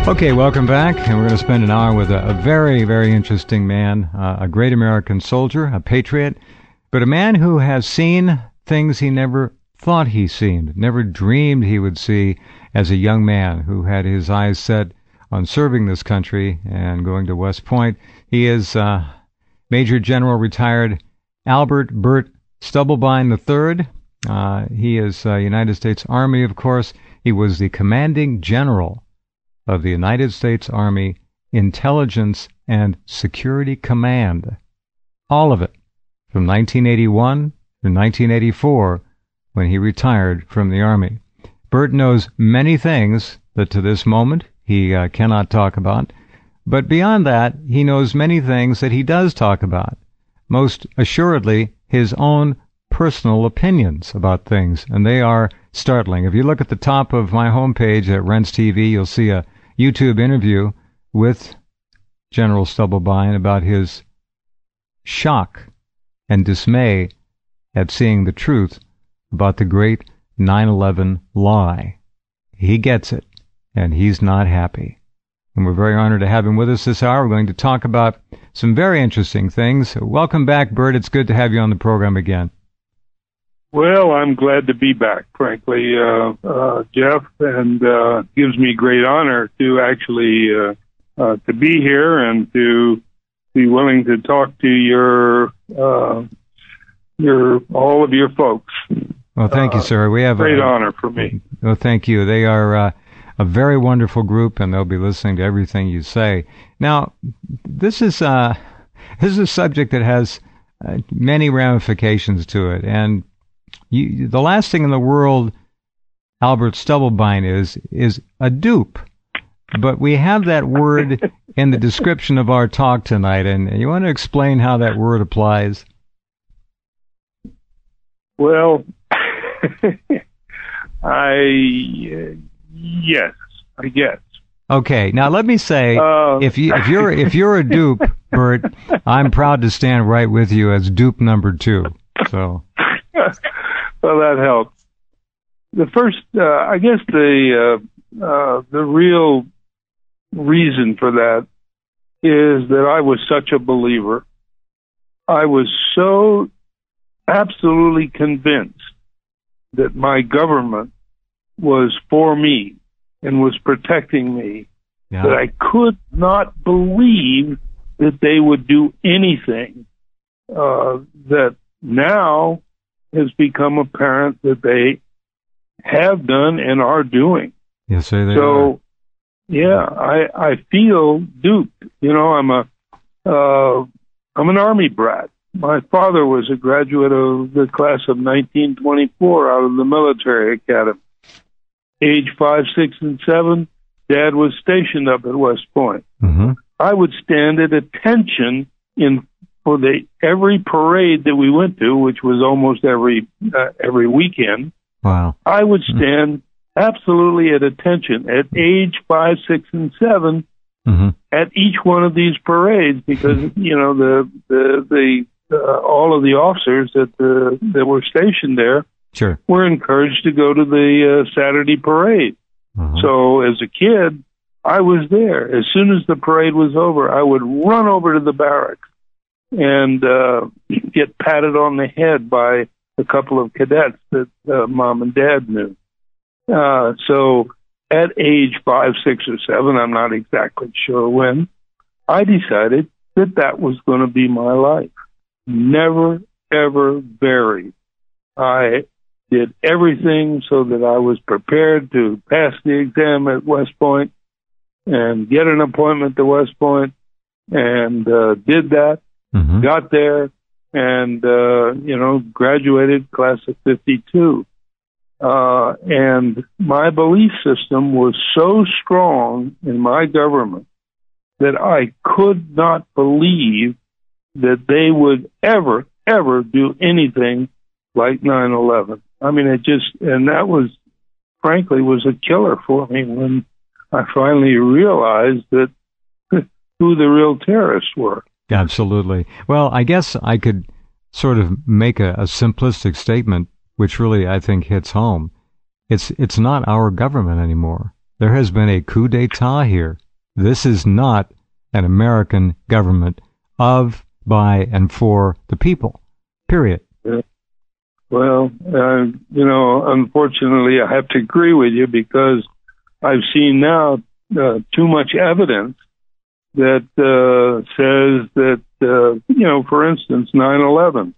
Okay, welcome back, and we're going to spend an hour with a very, very interesting man, a great American soldier, a patriot, but a man who has seen things he never thought he seen, never dreamed he would see as a young man who had his eyes set on serving this country and going to West Point. He is Major General retired Albert Burt Stubblebine III. He is United States Army, of course. He was the commanding general of the United States Army Intelligence and Security Command. All of it, from 1981 to 1984, when he retired from the Army. Burt knows many things that to this moment he cannot talk about, but beyond that, he knows many things that he does talk about. Most assuredly, his own personal opinions about things, and they are startling. If you look at the top of my homepage at Rense TV, you'll see a YouTube interview with General Stubblebine about his shock and dismay at seeing the truth about the great 9/11 lie. He gets it, and he's not happy. And we're very honored to have him with us this hour. We're going to talk about some very interesting things. Welcome back, Burt. It's good to have you on the program again. Well, I'm glad to be back, frankly, Jeff, and gives me great honor to actually to be here and to be willing to talk to your all of your folks. Well, thank you, sir. We have great honor for me. Well, thank you. They are a very wonderful group, and they'll be listening to everything you say. Now, this is a subject that has many ramifications to it, and the last thing in the world Albert Stubblebine is a dupe. But we have that word in the description of our talk tonight, and you want to explain how that word applies? Well, yes, I guess. Okay, now let me say, if you're a dupe, Burt, I'm proud to stand right with you as dupe number 2. So. Well, that helps. The first, I guess, the real reason for that is that I was such a believer. I was so absolutely convinced that my government was for me and was protecting me, that I could not believe that they would do anything that now has become apparent that they have done and are doing. Yes, sir. So, yeah, I feel duped. You know, I'm an Army brat. My father was a graduate of the class of 1924 out of the military academy. Age 5, 6, and 7, Dad was stationed up at West Point. Mm-hmm. I would stand at attention for every parade that we went to, which was almost every weekend. Wow. I would stand absolutely at attention at age 5, 6, and 7 at each one of these parades, because you know the all of the officers that were stationed there were encouraged to go to the Saturday parade. So as a kid, I was there. As soon as the parade was over, I would run over to the barracks and get patted on the head by a couple of cadets that Mom and Dad knew. So at age 5, 6, or 7, I'm not exactly sure when, I decided that was going to be my life. Never, ever varied. I did everything so that I was prepared to pass the exam at West Point and get an appointment to West Point, and did that. Got there, and graduated class of 52. And my belief system was so strong in my government that I could not believe that they would ever do anything like 9/11. I mean, and that was, frankly, was a killer for me when I finally realized that who the real terrorists were. Absolutely. Well, I guess I could sort of make a simplistic statement, which really I think hits home. It's not our government anymore. There has been a coup d'etat here. This is not an American government of, by, and for the people. Period. Yeah. Well, unfortunately, I have to agree with you because I've seen now too much evidence that says that, for instance, 9/11.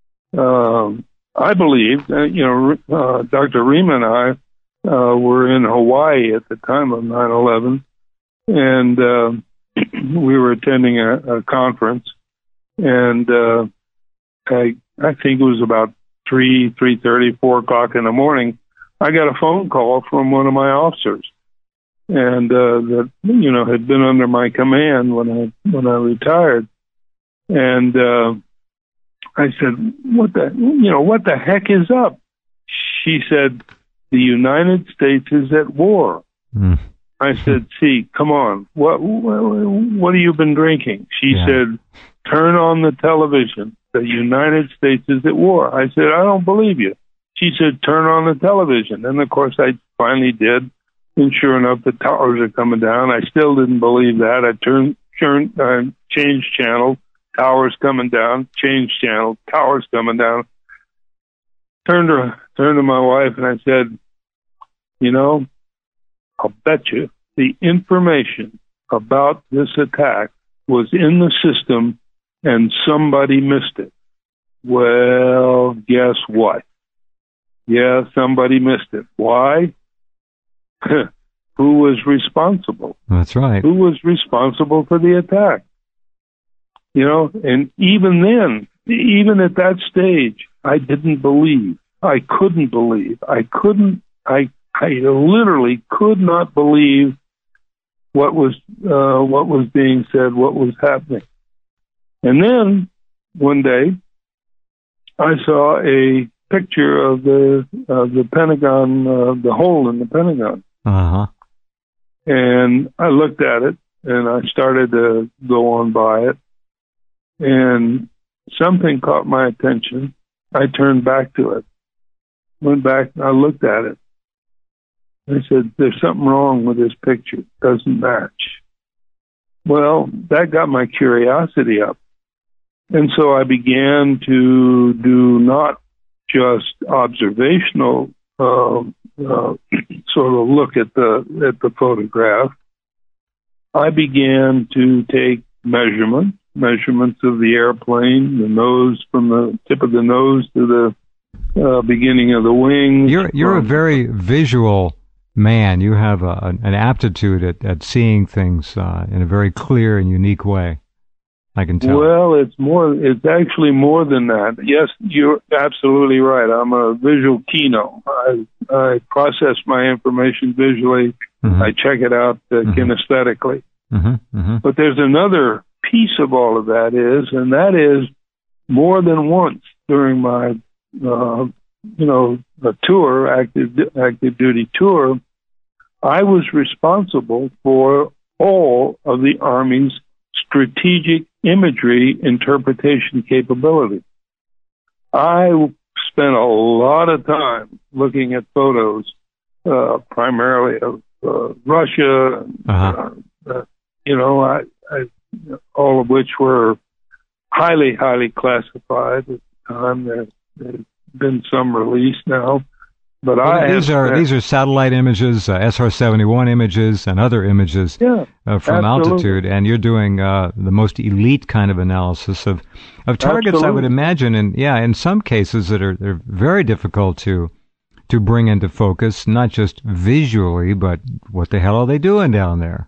I believe, Dr. Rima and I were in Hawaii at the time of 9/11, and we were attending a conference, and I think it was about 3:30, 4 o'clock in the morning. I got a phone call from one of my officers, and that had been under my command when I retired, and I said, "What the heck is up?" She said, "The United States is at war." I said, "See, come on, what have you been drinking?" She said, "Turn on the television. The United States is at war." I said, "I don't believe you." She said, "Turn on the television." And of course I finally did. And sure enough, the towers are coming down. I still didn't believe that. I changed channel, towers coming down, changed channel, towers coming down. Turned to my wife and I said, I'll bet you the information about this attack was in the system and somebody missed it. Well, guess what? Yeah, somebody missed it. Why? Who was responsible? That's right. Who was responsible for the attack? And even then, even at that stage, I didn't believe. I couldn't believe. I literally could not believe what was being said, what was happening. And then one day, I saw a picture of the Pentagon, the hole in the Pentagon. Uh-huh. And I looked at it, and I started to go on by it, and something caught my attention. I turned back to it, went back, and I looked at it. I said, "There's something wrong with this picture. It doesn't match." Well, that got my curiosity up. And so I began to do not just observational sort of look at the photograph. I began to take measurements of the airplane, the nose, from the tip of the nose to the beginning of the wings. You're a very visual man. You have an aptitude at seeing things in a very clear and unique way. I can tell. Well, it's actually more than that. Yes, you're absolutely right. I'm a visual kino. I process my information visually. Mm-hmm. I check it out kinesthetically. Mm-hmm. Mm-hmm. But there's another piece of all of that and that is more than once during my, the tour, active duty tour, I was responsible for all of the Army's strategic imagery interpretation capability. I spent a lot of time looking at photos, primarily of Russia, all of which were highly, highly classified at the time. There's been some released now. But these are satellite images, SR-71 images, and other images from absolutely. altitude, and you're doing the most elite kind of analysis of targets. Absolutely. I would imagine, and in some cases they're very difficult to bring into focus, not just visually, but what the hell are they doing down there?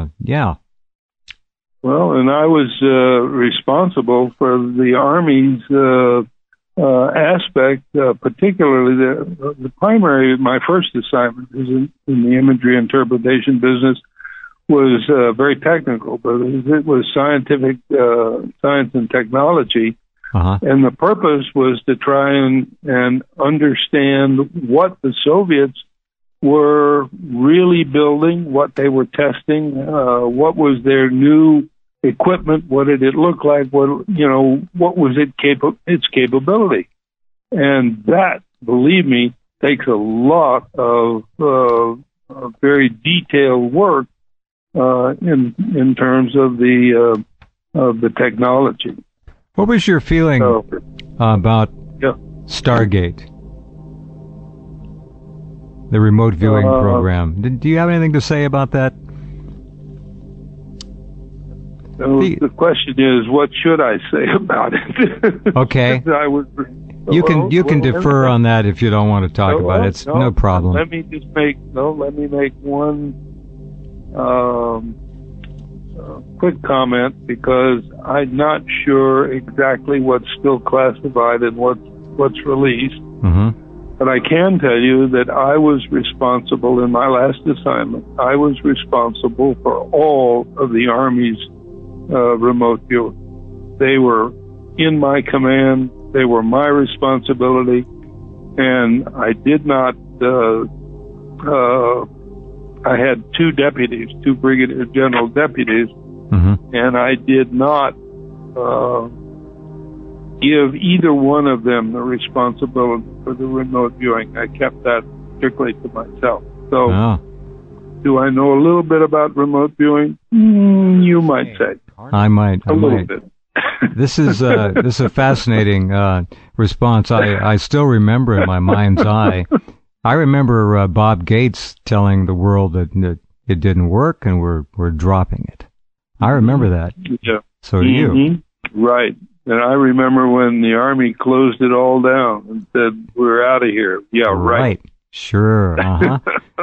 Well, and I was responsible for the Army's aspect, particularly the primary. My first assignment is in the imagery interpretation business was very technical, but it was scientific science and technology, and the purpose was to try and understand what the Soviets were really building, what they were testing, what was their new equipment, what did it look like, what was its capability. And that, believe me, takes a lot of very detailed work in terms of the technology. What was your feeling about Stargate, the remote viewing program? Do you have anything to say about that? The question is, what should I say about it? Okay. You can defer on that if you don't want to talk about it. It's no problem. Let me make one quick comment, because I'm not sure exactly what's still classified and what's released. Mm-hmm. But I can tell you that I was responsible in my last assignment. I was responsible for all of the Army's remote viewing. They were in my command. They were my responsibility, and I did not. I had two brigadier general deputies, mm-hmm. and I did not give either one of them the responsibility for the remote viewing. I kept that strictly to myself. So, do I know a little bit about remote viewing? You might say. I might. A little bit. This is a fascinating response. I still remember in my mind's eye. I remember Bob Gates telling the world that it didn't work and we're dropping it. I remember that. Yeah. So do you. Right. And I remember when the Army closed it all down and said, we're out of here. Yeah, right. Sure. Uh-huh.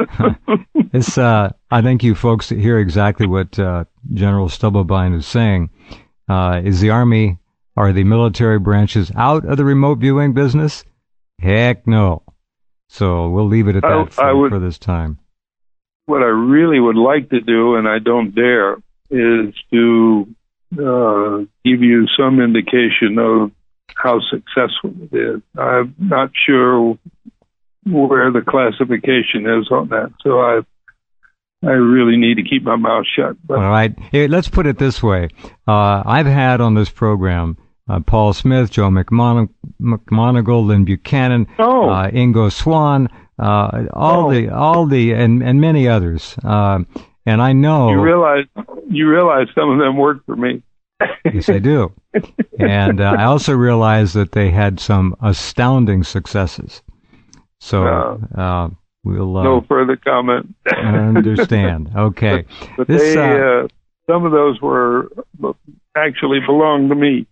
I think you folks hear exactly what General Stubblebine is saying. Is the Army, are the military branches out of the remote viewing business? Heck no. So we'll leave it at that for this time. What I really would like to do, and I don't dare, is to give you some indication of how successful it is. I'm not sure where the classification is on that, so I really need to keep my mouth shut. But. All right. Hey, let's put it this way. I've had on this program Paul Smith, Joe McMoneagle, Lynn Buchanan, Ingo Swann, all the and many others. And I know you realize some of them work for me. Yes, I do. And I also realize that they had some astounding successes. So we'll no further comment. Understand. Okay. But they, some of those were actually belonged to me.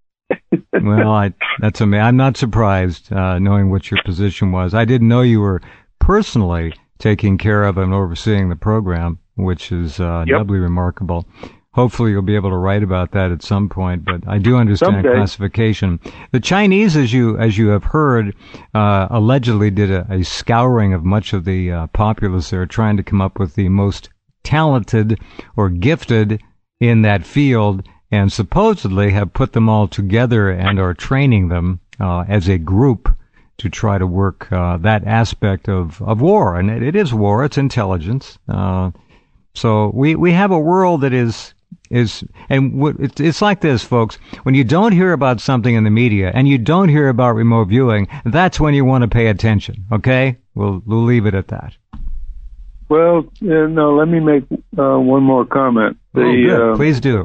Well, that's amazing. I'm not surprised, knowing what your position was. I didn't know you were personally taking care of and overseeing the program, which is doubly remarkable. Hopefully you'll be able to write about that at some point, but I do understand classification. The Chinese, as you have heard, allegedly did a scouring of much of the populace there, trying to come up with the most talented or gifted in that field, and supposedly have put them all together and are training them as a group to try to work that aspect of war. And it is war, it's intelligence. So we have a world that is it's like this, folks. When you don't hear about something in the media and you don't hear about remote viewing, that's when you want to pay attention. Okay, we'll leave it at that. Well, no. Let me make one more comment. Good. Please do.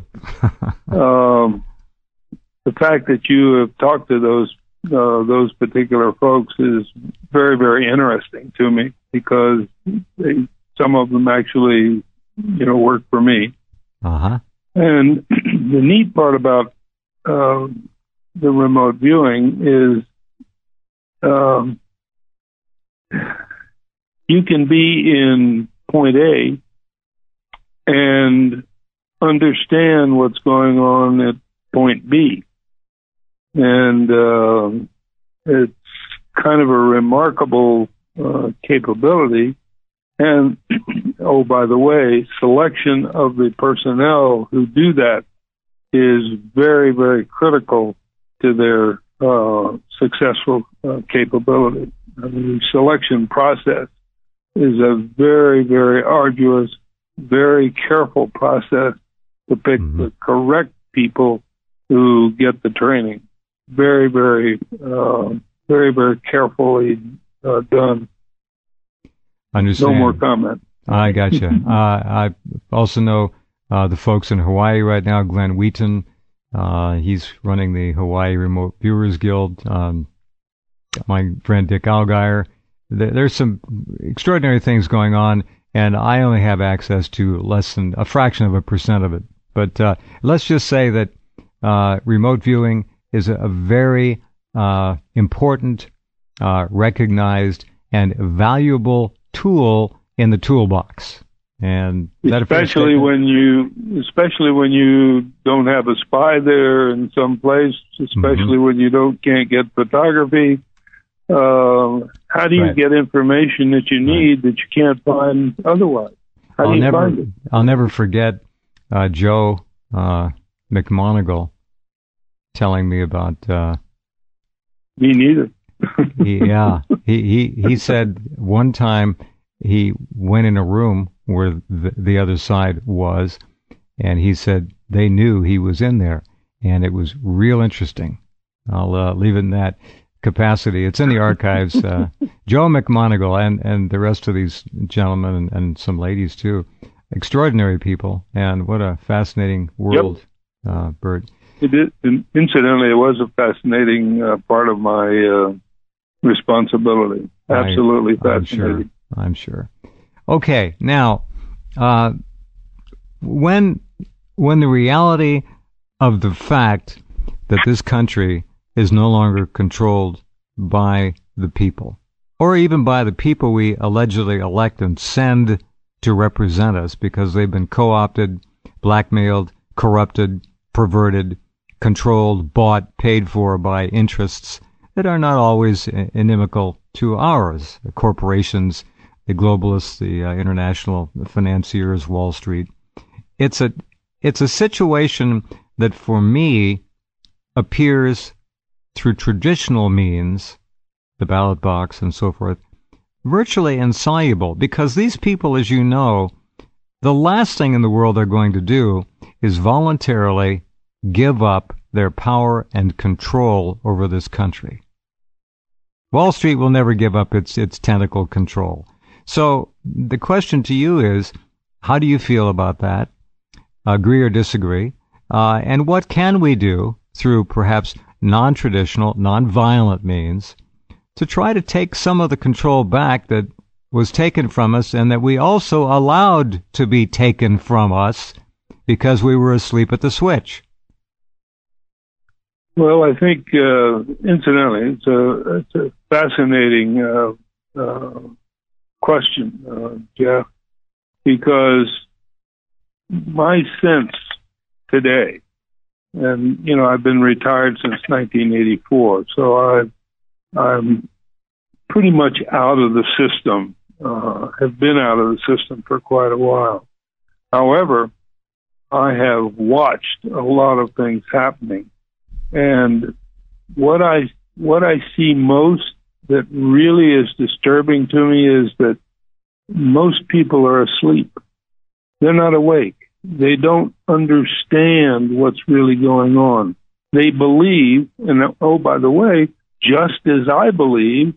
The fact that you have talked to those particular folks is very, very interesting to me, because some of them actually, work for me. Uh-huh. And the neat part about the remote viewing is you can be in point A and understand what's going on at point B. And it's kind of a remarkable capability. And, by the way, selection of the personnel who do that is very, very critical to their successful capability. The selection process is a very, very arduous, very careful process to pick the correct people who get the training. Very, very, very, very carefully done. Understand. No more comment. I gotcha. I also know the folks in Hawaii right now, Glenn Wheaton. He's running the Hawaii Remote Viewers Guild. My friend Dick Allgaier. There's some extraordinary things going on, and I only have access to less than a fraction of a percent of it. But let's just say that remote viewing is a very important, recognized, and valuable tool in the toolbox. And especially when you don't have a spy there in some place, especially when you can't get photography. How do you get information that you need that you can't find otherwise? How do you find it? I'll never forget Joe McMoneagle telling me about. Me neither. He said one time he went in a room where the other side was, and he said they knew he was in there, and it was real interesting. I'll leave it in that capacity. It's in the archives. Joe McMoneagle and the rest of these gentlemen and some ladies too, extraordinary people, and what a fascinating world, Bert. It is, incidentally, it was a fascinating part of my responsibility. Absolutely fascinating. I'm sure. Okay, now, when the reality of the fact that this country is no longer controlled by the people, or even by the people we allegedly elect and send to represent us because they've been co-opted, blackmailed, corrupted, perverted, controlled, bought, paid for by interests that are not always inimical to ours, the corporations, the globalists, the international financiers, Wall Street. It's a situation that for me appears through traditional means, the ballot box and so forth, virtually insoluble, because these people, as you know, the last thing in the world they're going to do is voluntarily give up their power and control over this country. Wall Street will never give up its tentacle control. So the question to you is, how do you feel about that? Agree or disagree? And what can we do through perhaps non-traditional, non-violent means to try to take some of the control back that was taken from us and that we also allowed to be taken from us because we were asleep at the switch? Well, I think, incidentally, it's a fascinating question, Jeff, because my sense today, and, I've been retired since 1984, so I'm pretty much out of the system, have been out of the system for quite a while. However, I have watched a lot of things happening. And what I see most that really is disturbing to me is that most people are asleep. They're not awake. They don't understand what's really going on. They believe, and oh, by the way, just as I believe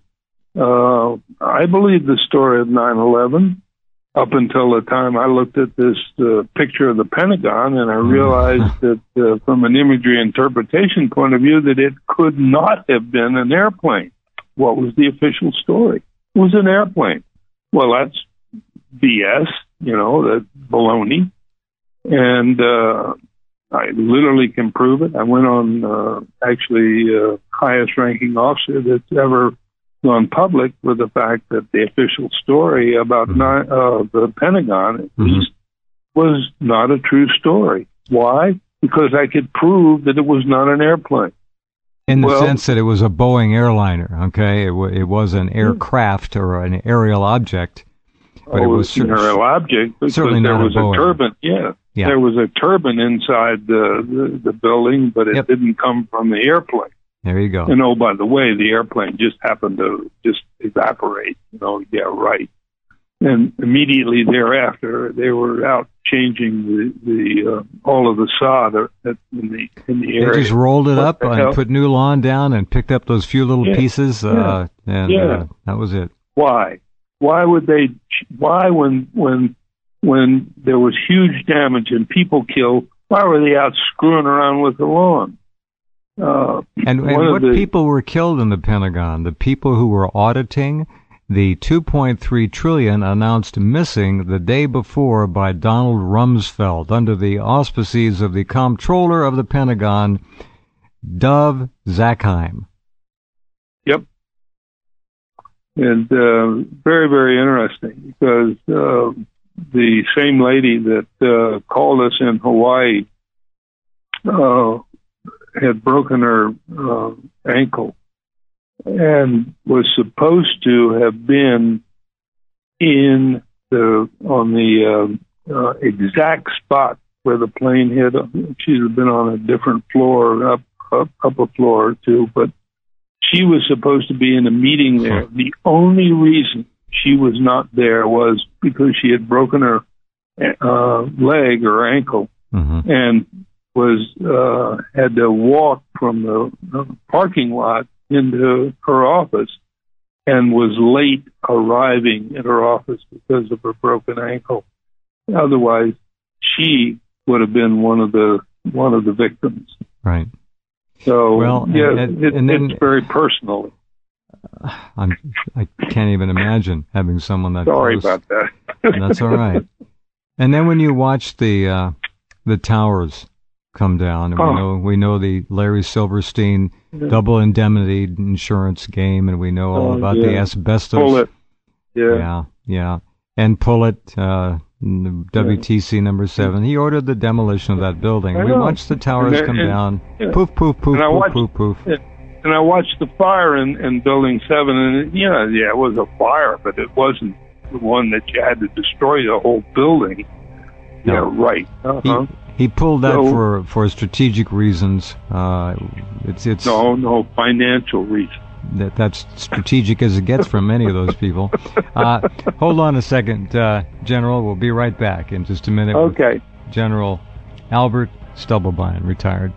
the story of 9/11 up until the time I looked at this picture of the Pentagon, and I realized that from an imagery interpretation point of view, that it could not have been an airplane. What was the official story? It was an airplane. Well, that's BS, that baloney. And I literally can prove it. I went on highest ranking officer that's ever gone public with the fact that the official story about the Pentagon, at least, was not a true story. Why? Because I could prove that it was not an airplane. In the sense that it was a Boeing airliner, okay? It was an aircraft or an aerial object. But it was an aerial object because there was a turbine. Yeah, there was a turbine inside the building, but it didn't come from the airplane. There you go. And oh, by the way, the airplane just happened to just evaporate. Yeah, right. And immediately thereafter, they were out changing the all of the sod in the area. They just rolled it up and put new lawn down and picked up those few little pieces. That was it. Why? Why would they? Why, when there was huge damage and people killed, why were they out screwing around with the lawn? And what people were killed in the Pentagon? The people who were auditing the $2.3 trillion announced missing the day before by Donald Rumsfeld under the auspices of the Comptroller of the Pentagon, Dov Zakheim. Yep. And very, very interesting, because the same lady that called us in Hawaii had broken her ankle and was supposed to have been on the exact spot where the plane hit. She'd have been on a different floor, up a floor or two, but she was supposed to be in a meeting there. The only reason she was not there was because she had broken her leg or ankle, and had to walk from the parking lot into her office, and was late arriving at her office because of her broken ankle. Otherwise, she would have been one of the victims. Right. So, well, it's very personal. I can't even imagine having someone that Sorry close. About that. That's all right. And then when you watch the towers come down, and we know the Larry Silverstein double indemnity insurance game, and we know all about the asbestos. Pull it. Yeah. And Pullett, WTC number 7. He ordered the demolition of that building. We watched the towers come down. Poof, poof, poof, poof, poof. And I watched the fire in Building 7, and it was a fire, but it wasn't the one that you had to destroy the whole building. No. Yeah, right. He pulled that for strategic reasons. It's no financial reasons. That's strategic as it gets from many of those people. Hold on a second, General. We'll be right back in just a minute. Okay. With General Albert Stubblebine, retired.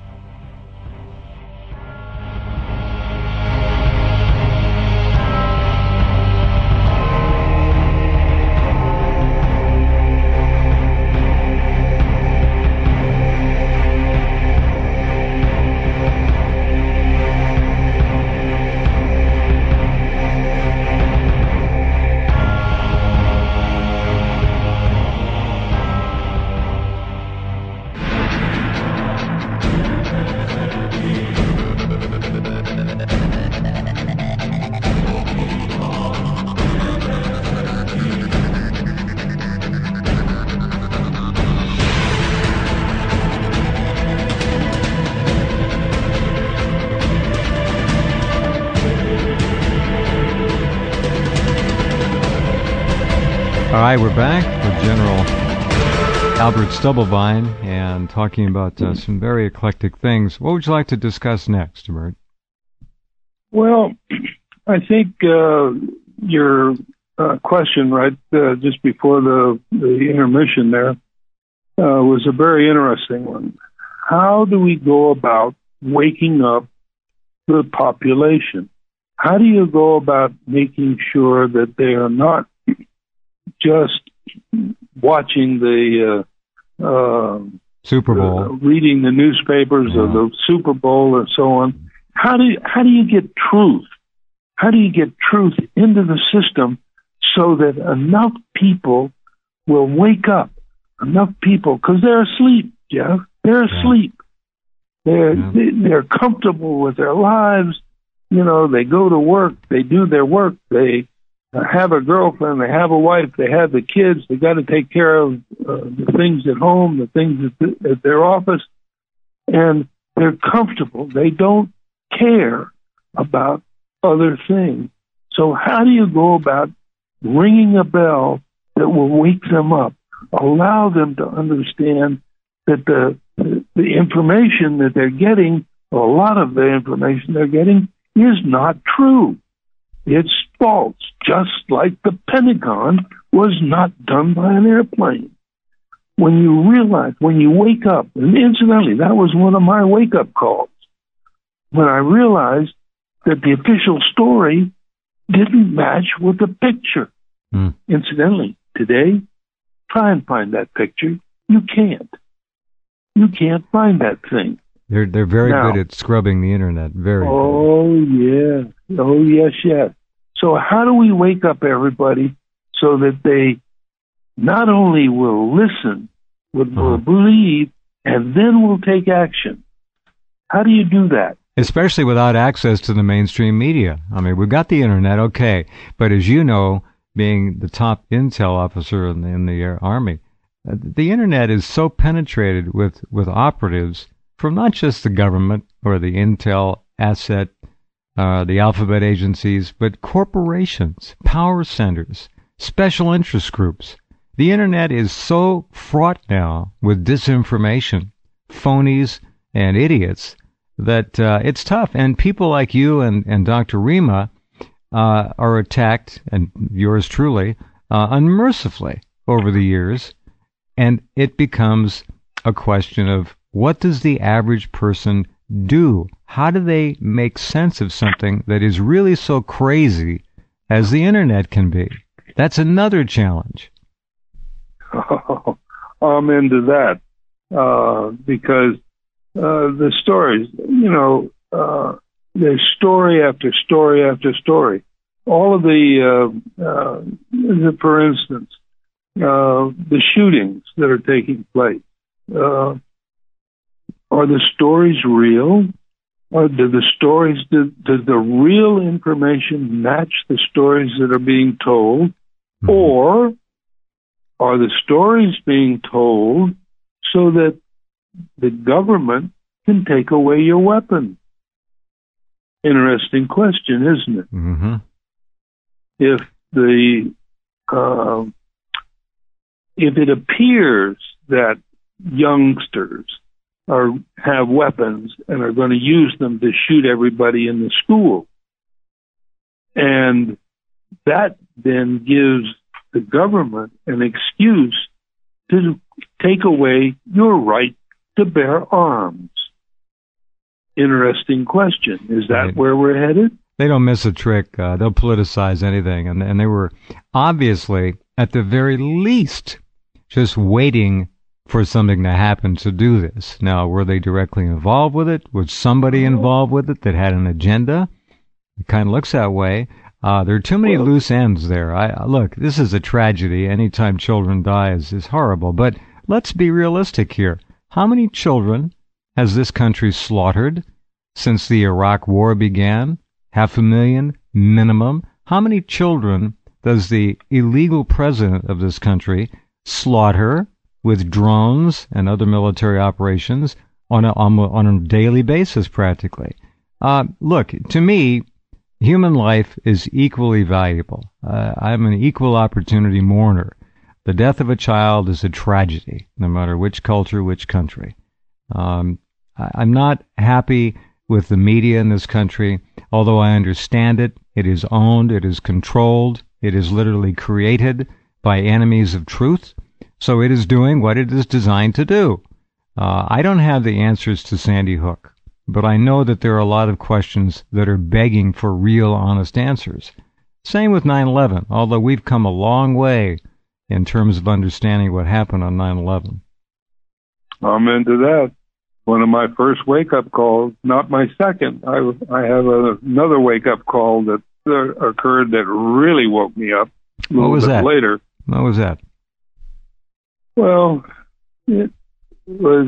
All right, we're back with General Albert Stubblebine and talking about some very eclectic things. What would you like to discuss next, Bert? Well, I think your question right just before the intermission there was a very interesting one. How do we go about waking up the population? How do you go about making sure that they are not just watching the Super Bowl, reading the newspapers of the Super Bowl and so on? How do you get truth? How do you get truth into the system so that enough people will wake up? Enough people, because they're asleep, Jeff. They're asleep. They're comfortable with their lives. They go to work. They do their work. They have a girlfriend, they have a wife, they have the kids, they got to take care of the things at home, the things at their office, and they're comfortable. They don't care about other things. So how do you go about ringing a bell that will wake them up, allow them to understand that the information that they're getting, or a lot of the information they're getting, is not true? It's false, just like the Pentagon was not done by an airplane. When you realize, when you wake up, and incidentally, that was one of my wake-up calls, when I realized that the official story didn't match with the picture. Incidentally, today, try and find that picture. You can't. You can't find that thing. They're very good at scrubbing the internet. Very good. Yeah. Oh, yes. So how do we wake up everybody so that they not only will listen, but will believe, and then will take action? How do you do that? Especially without access to the mainstream media. I mean, we've got the internet, okay, but as you know, being the top intel officer in the Army, the internet is so penetrated with operatives from not just the government or the intel asset, the alphabet agencies, but corporations, power centers, special interest groups. The internet is so fraught now with disinformation, phonies, and idiots that it's tough. And people like you and Dr. Rima are attacked, and yours truly, unmercifully over the years. And it becomes a question of, what does the average person do? How do they make sense of something that is really so crazy as the internet can be? That's another challenge. Oh, I'm into that because the stories, there's story after story after story. All of for instance, the shootings that are taking place. Are the stories real? Or does the real information match the stories that are being told? Or are the stories being told so that the government can take away your weapon? Interesting question, isn't it? Mm-hmm. If it appears that youngsters have weapons and are going to use them to shoot everybody in the school, and that then gives the government an excuse to take away your right to bear arms. Interesting question. Is that where we're headed? They don't miss a trick. They'll politicize anything. And they were obviously, at the very least, just waiting for something to happen to do this. Now, were they directly involved with it? Was somebody involved with it that had an agenda? It kind of looks that way. There are too many loose ends there. Look, this is a tragedy. Anytime children die is horrible. But let's be realistic here. How many children has this country slaughtered since the Iraq War began? 500,000 minimum. How many children does the illegal president of this country slaughter with drones and other military operations on a daily basis, practically? Look, to me, human life is equally valuable. I'm an equal opportunity mourner. The death of a child is a tragedy, no matter which culture, which country. I'm not happy with the media in this country, although I understand it. It is owned, it is controlled, it is literally created by enemies of truth. So it is doing what it is designed to do. I don't have the answers to Sandy Hook, but I know that there are a lot of questions that are begging for real, honest answers. Same with 9/11, although we've come a long way in terms of understanding what happened on 9/11. I'm into that. One of my first wake-up calls, not my second. I have another wake-up call that occurred that really woke me up a little bit later. What was that? Well, it was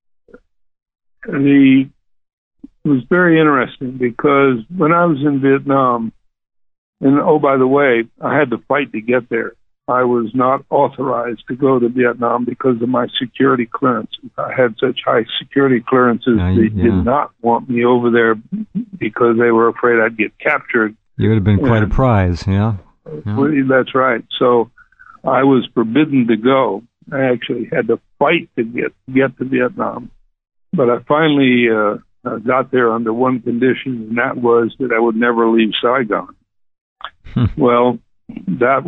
very interesting because when I was in Vietnam, and oh, by the way, I had to fight to get there. I was not authorized to go to Vietnam because of my security clearances. I had such high security clearances, they did not want me over there because they were afraid I'd get captured. You would have been quite a prize, yeah. That's right. So I was forbidden to go. I actually had to fight to get to Vietnam. But I finally got there under one condition, and that was that I would never leave Saigon. Well, that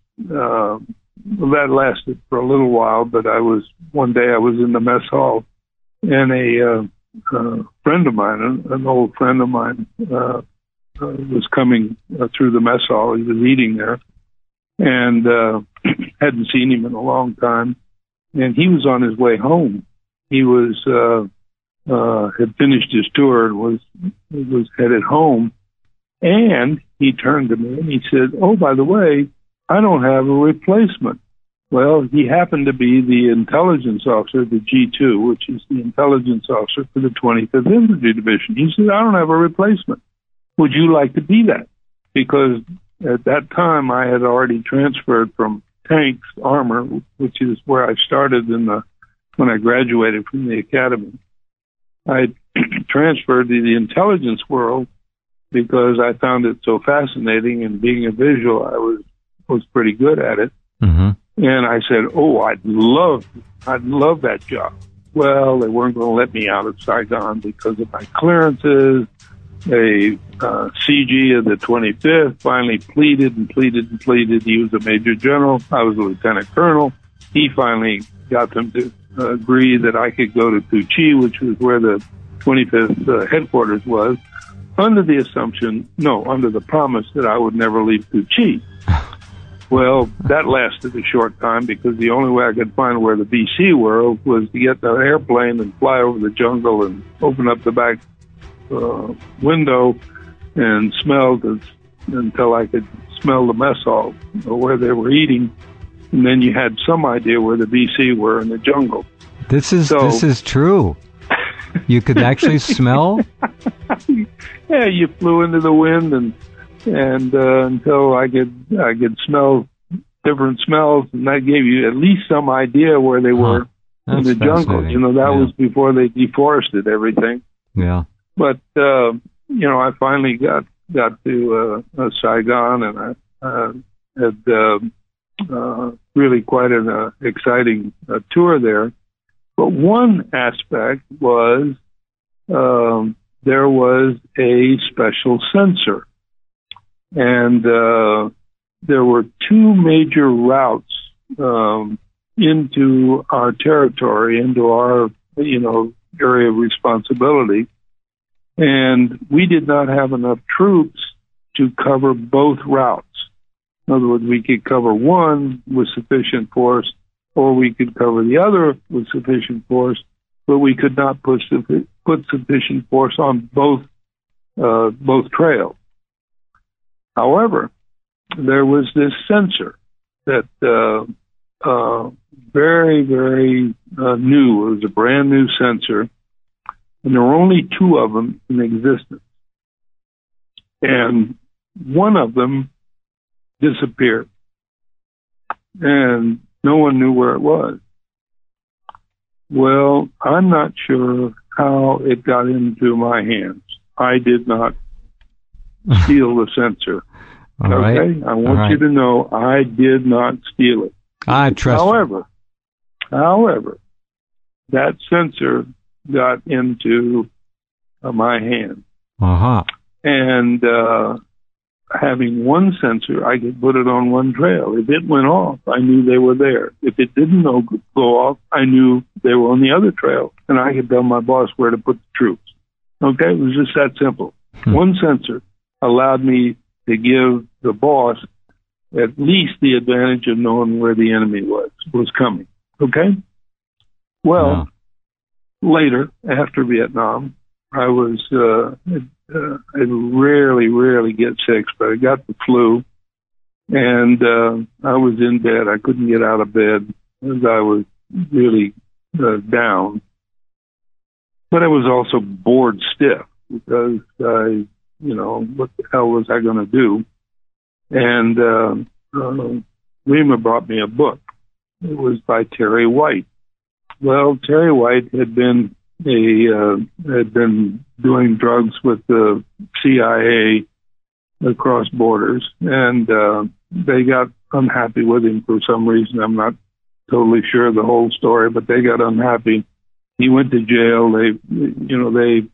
lasted for a little while, but one day I was in the mess hall, and a friend of mine, an old friend of mine, was coming through the mess hall. He was eating there, and hadn't seen him in a long time. And he was on his way home. He was had finished his tour and was headed home. And he turned to me and he said, "Oh, by the way, I don't have a replacement." Well, he happened to be the intelligence officer, the G2, which is the intelligence officer for the 25th Infantry Division. He said, "I don't have a replacement. Would you like to be that?" Because at that time, I had already transferred from tanks, armor, which is where I started when I graduated from the academy. I transferred to the intelligence world because I found it so fascinating, and being a visual, I was pretty good at it. Mm-hmm. And I said, "Oh, I'd love that job." Well, they weren't going to let me out of Saigon because of my clearances. A CG of the 25th finally pleaded. He was a major general. I was a lieutenant colonel. He finally got them to agree that I could go to Cu Chi, which was where the 25th headquarters was, under the promise that I would never leave Cu Chi. Well, that lasted a short time because the only way I could find where the BC were was to get the airplane and fly over the jungle and open up the back window and smell until I could smell the mess hall or where they were eating. And then you had some idea where the BC were in the jungle. This is true. You could actually smell? Yeah, you flew into the wind and until I could smell different smells, and that gave you at least some idea where they were in the jungle. You know, that was before they deforested everything. Yeah. But I finally got to Saigon, and I had really quite an exciting tour there. But one aspect was there was a special censor. And there were two major routes into our territory, into our, area of responsibility. And we did not have enough troops to cover both routes. In other words, we could cover one with sufficient force, or we could cover the other with sufficient force, but we could not put sufficient force on both trails. However, there was this sensor that very, very new. It was a brand new sensor, and there were only two of them in existence. And one of them disappeared, and no one knew where it was. Well, I'm not sure how it got into my hands. I did not steal the sensor. All okay? Right. I want you to know I did not steal it. I trust you. However, that sensor got into my hand. Uh-huh. And having one sensor, I could put it on one trail. If it went off, I knew they were there. If it didn't go off, I knew they were on the other trail, and I could tell my boss where to put the troops. Okay? It was just that simple. One sensor allowed me to give the boss at least the advantage of knowing where the enemy was coming. Okay? Well, later, after Vietnam, I was, I rarely get sick, but I got the flu, and I was in bed. I couldn't get out of bed as I was really down. But I was also bored stiff because what the hell was I going to do? And Rima brought me a book. It was by Terry White. Well, Terry White had been doing drugs with the CIA across borders, and they got unhappy with him for some reason. I'm not totally sure of the whole story, but they got unhappy. He went to jail. They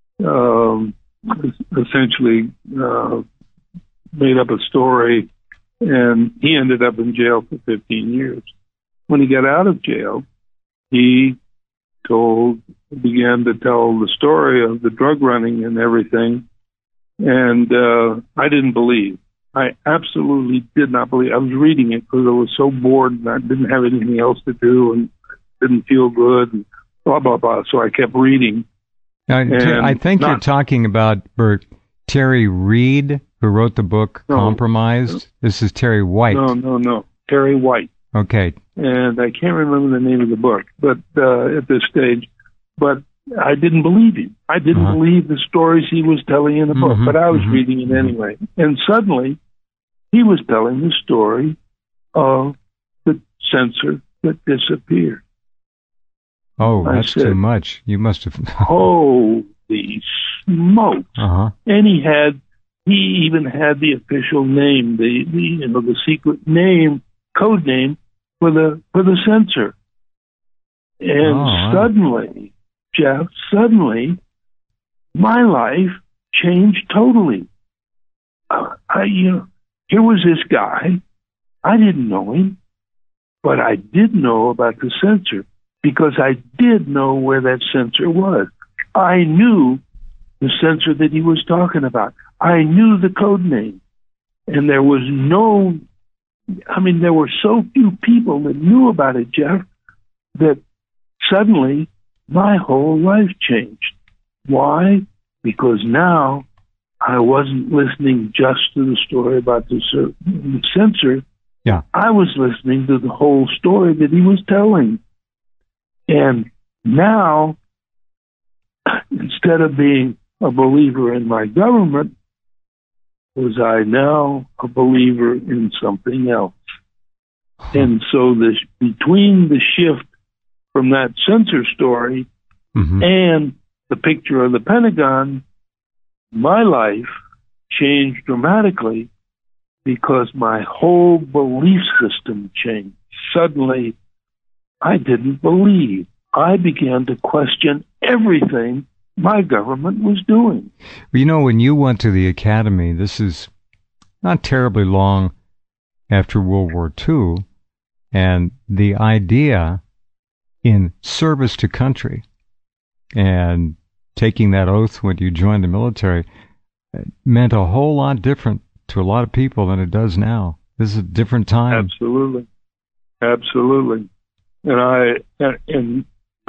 essentially made up a story, and he ended up in jail for 15 years. When he got out of jail, he began to tell the story of the drug running and everything. And I didn't believe. I absolutely did not believe. I was reading it because I was so bored and I didn't have anything else to do and didn't feel good and blah, blah, blah. So I kept reading. I think you're talking about, Bert, Terry Reid, who wrote the book Compromised. No. This is Terry White. No. Terry White. Okay. And I can't remember the name of the book, but at this stage. But I didn't believe him. I didn't believe the stories he was telling in the book, but I was reading it anyway. And suddenly, he was telling the story of the censor that disappeared. Oh, that's too much. You must have... Holy smokes. And he even had the official name, the secret name, code name for the censor. And suddenly, Jeff, my life changed totally. Here was this guy. I didn't know him, but I did know about the censor because I did know where that censor was. I knew the censor that he was talking about. I knew the code name. And there were so few people that knew about it, Jeff, that suddenly my whole life changed. Why? Because now I wasn't listening just to the story about the censor. Yeah. I was listening to the whole story that he was telling. And now, instead of being a believer in my government, was I now a believer in something else? And so between the shift from that censor story and the picture of the Pentagon, my life changed dramatically because my whole belief system changed. Suddenly, I didn't believe. I began to question everything my government was doing. When you went to the academy, this is not terribly long after World War II, and the idea in service to country and taking that oath when you joined the military meant a whole lot different to a lot of people than it does now. This is a different time. Absolutely. And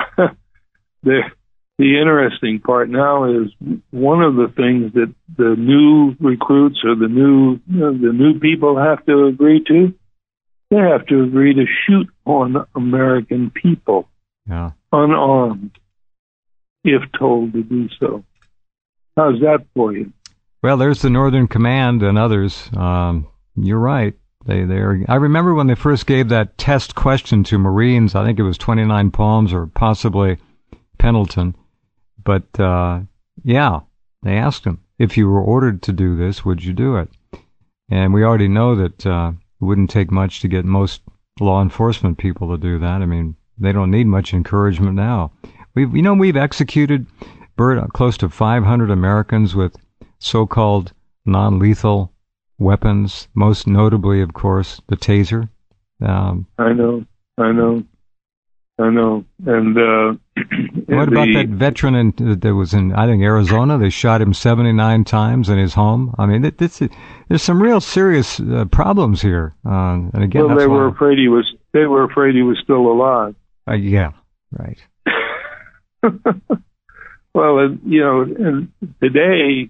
the interesting part now is one of the things that the new recruits or the new people have to agree to. They have to agree to shoot on American people, unarmed, if told to do so. How's that for you? Well, there's the Northern Command and others. You're right. They are. I remember when they first gave that test question to Marines. I think it was 29 Palms or possibly Pendleton. But they asked him, if you were ordered to do this, would you do it? And we already know that it wouldn't take much to get most law enforcement people to do that. I mean, they don't need much encouragement now. We've executed, Bert, close to 500 Americans with so-called non-lethal weapons, most notably, of course, the taser. I know. And what about that veteran that was in, I think, Arizona? They shot him 79 times in his home. I mean, there's some real serious problems here. And again, they were afraid he was still alive. Yeah, right. Well, and today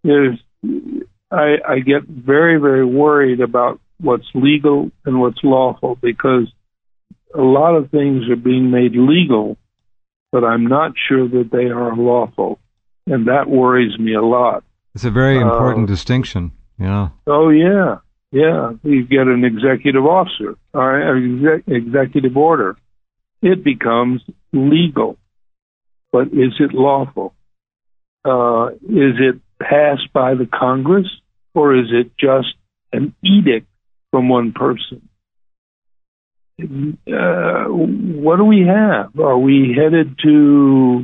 I get very, very worried about what's legal and what's lawful, because a lot of things are being made legal, but I'm not sure that they are lawful, and that worries me a lot. It's a very important distinction. Yeah. Oh yeah. You get an executive officer or executive order, it becomes legal, but is it lawful? Is it passed by the Congress, or is it just an edict from one person? What do we have? Are we headed to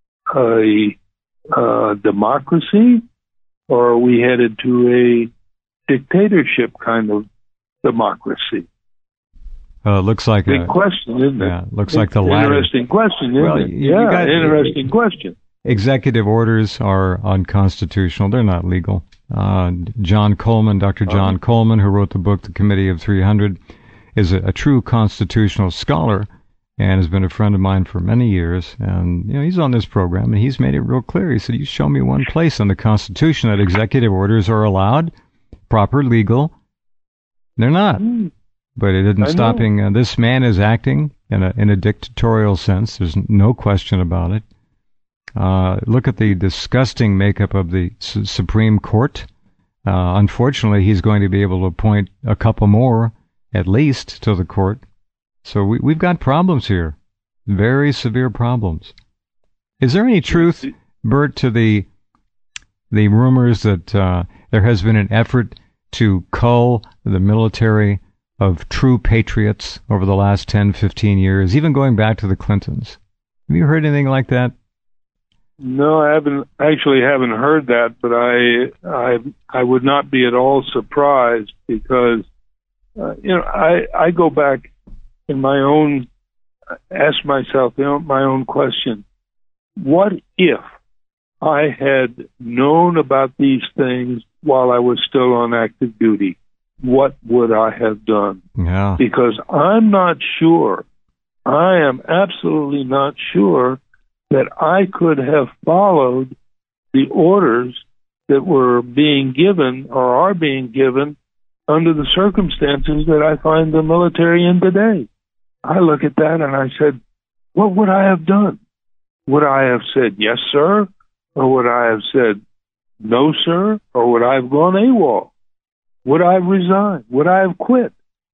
a democracy, or are we headed to a dictatorship kind of democracy? Looks like big question, isn't it? Yeah, looks like the latter. Interesting question, isn't it? Yeah, interesting question. executive orders are unconstitutional. They're not legal. John Coleman, Dr. John Coleman, who wrote the book, The Committee of 300, is a true constitutional scholar and has been a friend of mine for many years. And, he's on this program, and he's made it real clear. He said, you show me one place in the Constitution that executive orders are allowed, proper, legal. They're not. But it isn't stopping. This man is acting in a dictatorial sense. There's no question about it. Look at the disgusting makeup of the Supreme Court. Unfortunately, he's going to be able to appoint a couple more, at least, to the court. So we've got problems here, very severe problems. Is there any truth, Bert, to the rumors that there has been an effort to cull the military of true patriots over the last 10, 15 years, even going back to the Clintons? Have you heard anything like that? No, I haven't heard that, but I would not be at all surprised because I go back in my own, ask myself my own question: what if I had known about these things while I was still on active duty? What would I have done? Yeah. Because I'm not sure. I am absolutely not sure that I could have followed the orders that were being given or are being given under the circumstances that I find the military in today. I look at that and I said, what would I have done? Would I have said, yes, sir? Or would I have said, no, sir? Or would I have gone AWOL? Would I have resigned? Would I have quit?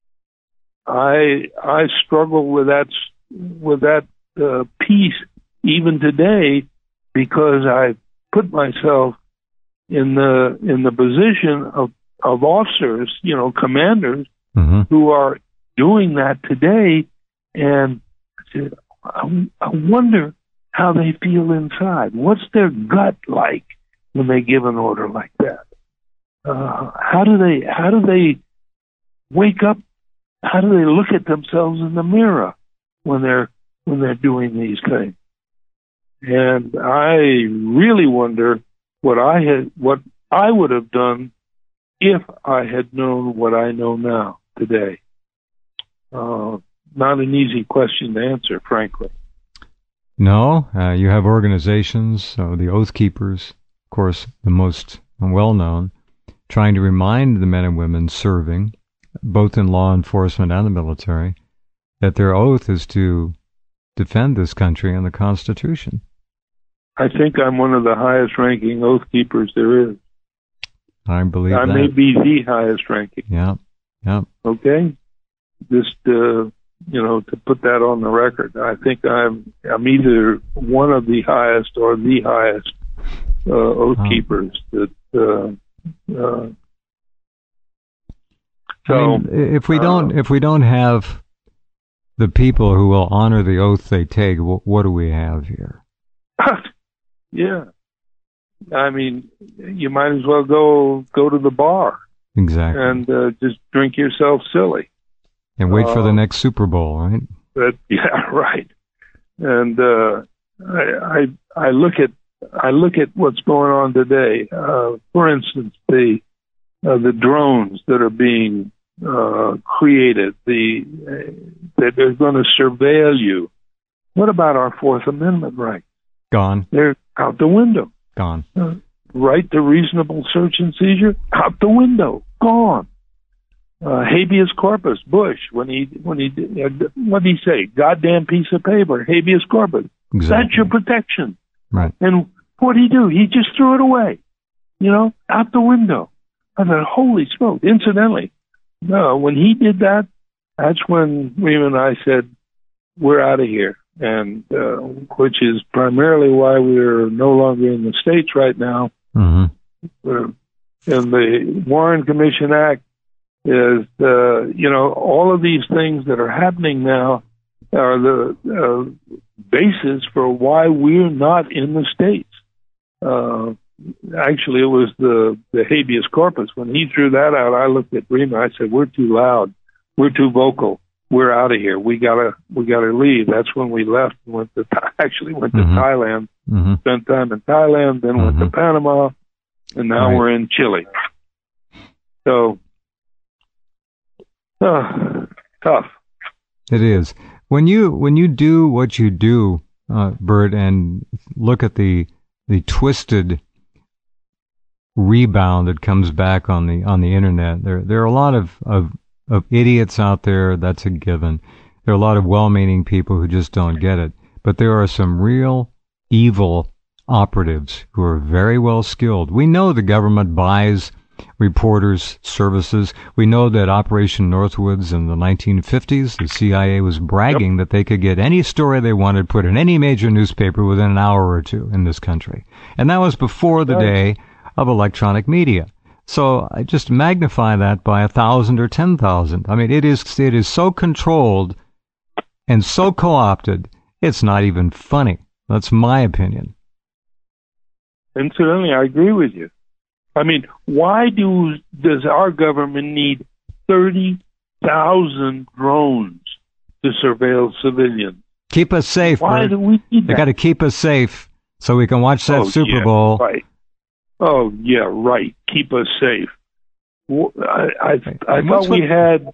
I struggle with that piece even today, because I put myself in the position of officers, commanders, who are doing that today, and I wonder how they feel inside. What's their gut like when they give an order like that? How do they wake up? How do they look at themselves in the mirror when they're doing these things? And I really wonder what I would have done if I had known what I know now today. Not an easy question to answer, frankly. No, you have organizations, the Oath Keepers, of course, the most well-known, trying to remind the men and women serving, both in law enforcement and the military, that their oath is to defend this country and the Constitution. I think I'm one of the highest-ranking Oath Keepers there is. I believe that. I may be the highest-ranking. Yeah. Okay? Just, to put that on the record. I think I'm either one of the highest or the highest Oath Keepers. If we don't have the people who will honor the oath they take, what do we have here? Yeah. I mean, you might as well go to the bar. Exactly. And just drink yourself silly. And wait for the next Super Bowl, right? Yeah, right. And I look at what's going on today. For instance, the drones that are being created, that they're going to surveil you. What about our Fourth Amendment rights? Gone. They're out the window. Gone. Right to reasonable search and seizure? Out the window. Gone. Habeas corpus, Bush, when he what did he say? Goddamn piece of paper, habeas corpus. Exactly. That's your protection. Right. And what did he do? He just threw it away, out the window. I thought, holy smoke. Incidentally, no, when he did that, that's when Rima and I said, we're out of here. And which is primarily why we're no longer in the States right now. Mm-hmm. And the Warren Commission Act is, all of these things that are happening now are the basis for why we're not in the States. Actually, it was the habeas corpus. When he threw that out, I looked at Rima. I said, we're too loud. We're too vocal. we're out of here. We gotta leave. That's when we left and went to Thailand, spent time in Thailand, then went to Panama, and now we're in Chile. So, tough. It is. When you do what you do, Bert, and look at the twisted rebound that comes back on the internet, there are a lot of idiots out there. That's a given. There are a lot of well-meaning people who just don't get it. But there are some real evil operatives who are very well skilled. We know the government buys reporters' services. We know that Operation Northwoods in the 1950s, the CIA was bragging that they could get any story they wanted put in any major newspaper within an hour or two in this country. And that was before the day of electronic media. So I just magnify that by 1,000 or 10,000. I mean, it is so controlled and so co-opted, it's not even funny. That's my opinion. Incidentally, I agree with you. I mean, why does our government need 30,000 drones to surveil civilians? Keep us safe. Why do we need that? They got to keep us safe so we can watch that Super Bowl. Right. Oh, yeah, right. Keep us safe. I thought we had.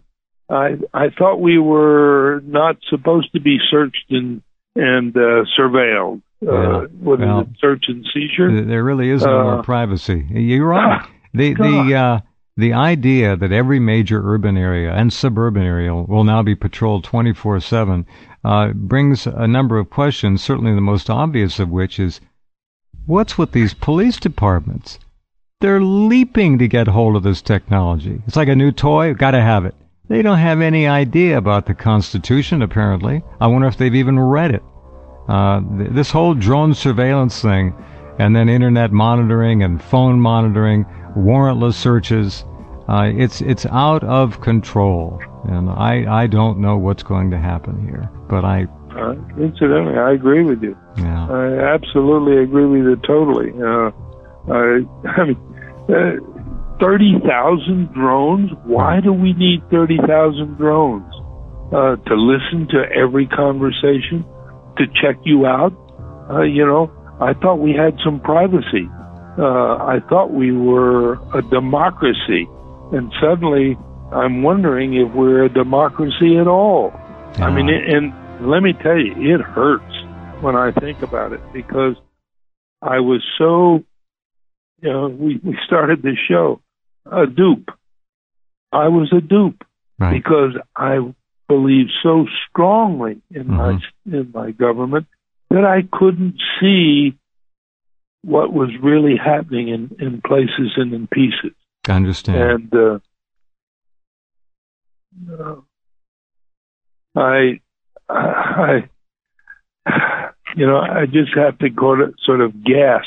I thought we were not supposed to be searched and surveilled. Search and seizure? There really is no more privacy. You're right. The idea that every major urban area and suburban area will now be patrolled 24/7 brings a number of questions, certainly the most obvious of which is, what's with these police departments? They're leaping to get hold of this technology. It's like a new toy. Got to have it. They don't have any idea about the Constitution, apparently. I wonder if they've even read it. This whole drone surveillance thing, and then internet monitoring and phone monitoring, warrantless searches, it's out of control. And I don't know what's going to happen here. But incidentally, I agree with you. Yeah. I absolutely agree with you totally. I mean, 30,000 drones? Why do we need 30,000 drones? To listen to every conversation? To check you out? I thought we had some privacy. I thought we were a democracy. And suddenly, I'm wondering if we're a democracy at all. Yeah. I mean, and let me tell you, it hurts when I think about it, because I was so, we started this show, a dupe. I was a dupe because I believed so strongly in my government that I couldn't see what was really happening in places and in pieces. I understand. And I just have to sort of gasp.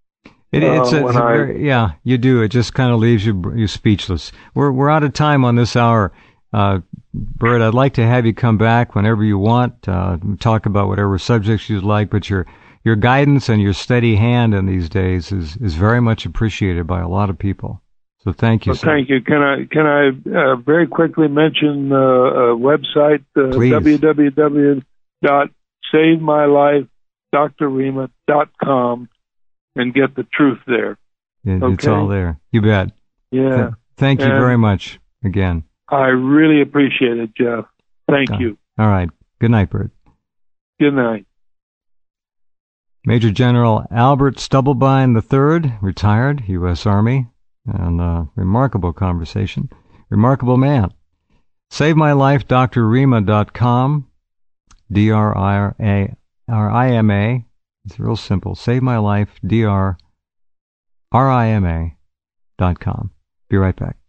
You do. It just kind of leaves you speechless. We're out of time on this hour. Bert, I'd like to have you come back whenever you want, talk about whatever subjects you'd like, but your guidance and your steady hand in these days is very much appreciated by a lot of people. So thank you, sir. Thank you. Can I very quickly mention a website, www.savemylifedrrima.com, and get the truth there. It's all there. You bet. Yeah. Thank you very much again. I really appreciate it, Jeff. Thank you. All right. Good night, Bert. Good night. Major General Albert Stubblebine III, retired, U.S. Army, and remarkable conversation. Remarkable man. SaveMyLifeDrRima.com, DRRIMA. It's real simple. SaveMyLifeDrRIMA.com. Be right back.